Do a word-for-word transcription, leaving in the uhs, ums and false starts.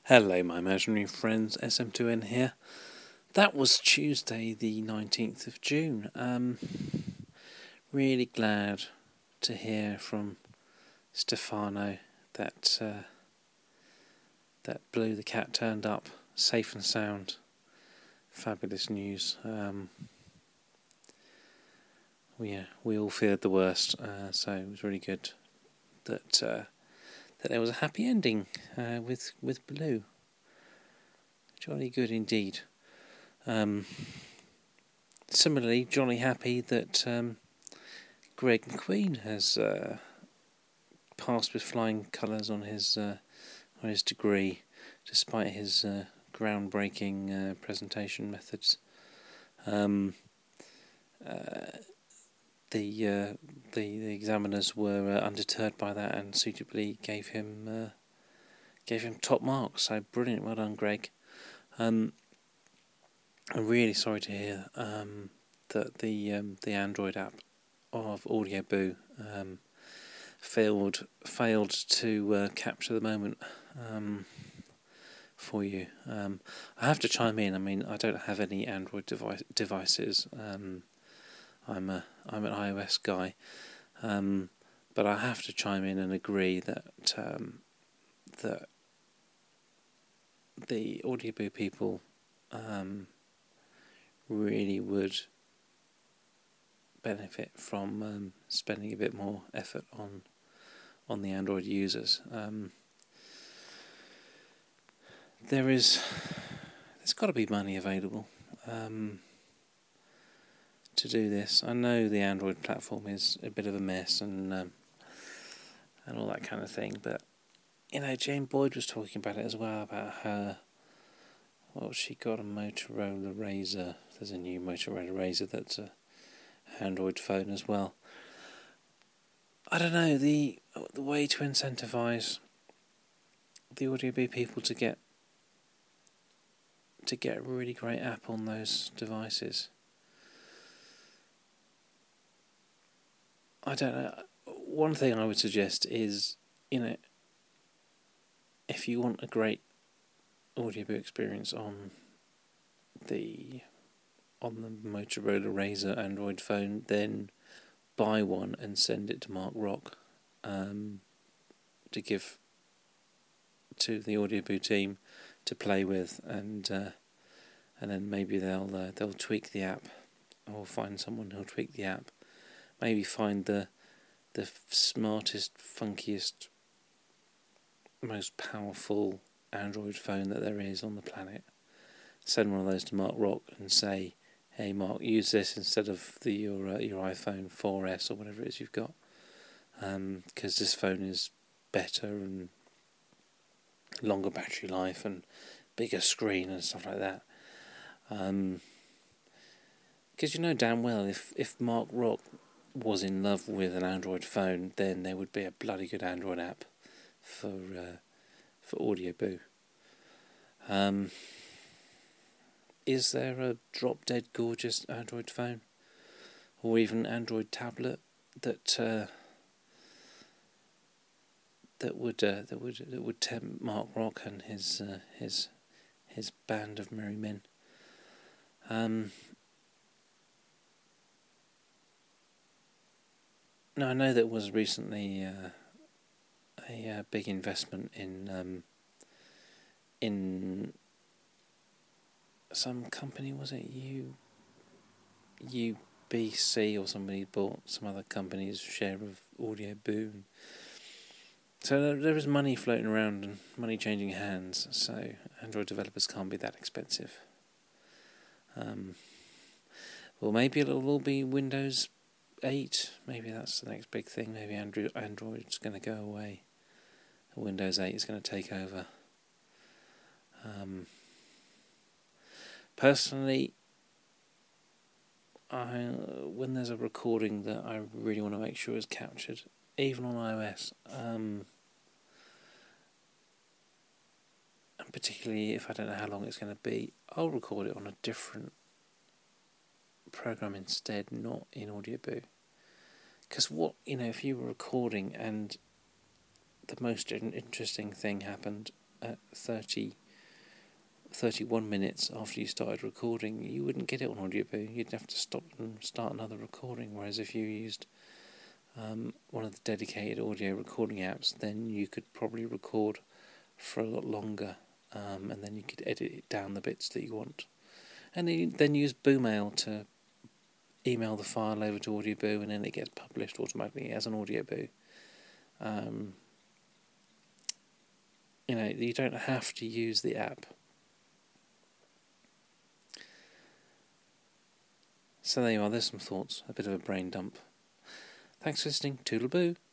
Hello, my imaginary friends, S M two N here. That was Tuesday, the nineteenth of June. Um, really glad to hear from Stefano that uh, that Blue the cat turned up safe and sound. Fabulous news. Um, we uh, we all feared the worst, uh, so it was really good that uh, that there was a happy ending uh, with with Blue. Jolly good indeed. Um, similarly, jolly happy that um, Greg McQueen has uh, passed with flying colours on his uh, on his degree, despite his uh, groundbreaking uh, presentation methods. Um, uh, the, uh, the the examiners were uh, undeterred by that and suitably gave him uh, gave him top marks. So brilliant, well done, Greg. Um, I'm really sorry to hear um, that the um, the Android app of Audioboo um, failed failed to uh, capture the moment um, for you. Um, I have to chime in. I mean, I don't have any Android device, devices. Um, I'm a I'm an iOS guy, um, but I have to chime in and agree that um, that the Audioboo people um, really would benefit from um, spending a bit more effort on on the Android users. Um, there is there's got to be money available um, to do this. I know the Android platform is a bit of a mess and um, and all that kind of thing, but you know, Jane Boyd was talking about it as well, about her. Well, she got a Motorola Razr. There's a new Motorola Razr that's a Android phone as well. I don't know, the the way to incentivise the Audioboo people to get to get a really great app on those devices. I don't know. One thing I would suggest is, you know, if you want a great audiobook experience on the on the Motorola Razr Android phone, then buy one and send it to Mark Rock um, to give to the Audioboo team to play with, and uh, and then maybe they'll uh, they'll tweak the app, or find someone who'll tweak the app. Maybe find the the smartest, funkiest, most powerful Android phone that there is on the planet. Send one of those to Mark Rock and say, "Hey, Mark, use this instead of the your uh, your iPhone four S or whatever it is you've got, because um, this phone is better and longer battery life and bigger screen and stuff like that." Because um, you know damn well, if if Mark Rock was in love with an Android phone, then there would be a bloody good Android app for uh, for Audioboo. Um, is there a drop dead gorgeous Android phone, or even Android tablet that uh, that would uh, that would that would tempt Mark Rock and his uh, his his band of merry men? Um, now I know there was recently uh, a uh, big investment in um, in some company. Was it U U B C or somebody bought some other company's share of Audioboo? So there is money floating around and money changing hands, so Android developers can't be that expensive. Um, well, maybe it'll all be Windows eight. Maybe that's the next big thing. Maybe Android Android's going to go away. Windows eight is going to take over. Um, personally, I, when there's a recording that I really want to make sure is captured, even on iOS, um, and particularly if I don't know how long it's going to be, I'll record it on a different program instead, not in Audioboo. Because what, you know, if you were recording and the most interesting thing happened at thirty, thirty-one minutes after you started recording, you wouldn't get it on Audioboo. You'd have to stop and start another recording. Whereas if you used um, one of the dedicated audio recording apps, then you could probably record for a lot longer, um, and then you could edit it down the bits that you want. And then use Boomail to email the file over to Audioboo, and then it gets published automatically as an Audioboo. Um, you know, you don't have to use the app. So there you are, there's some thoughts, a bit of a brain dump. Thanks for listening, toodle-boo.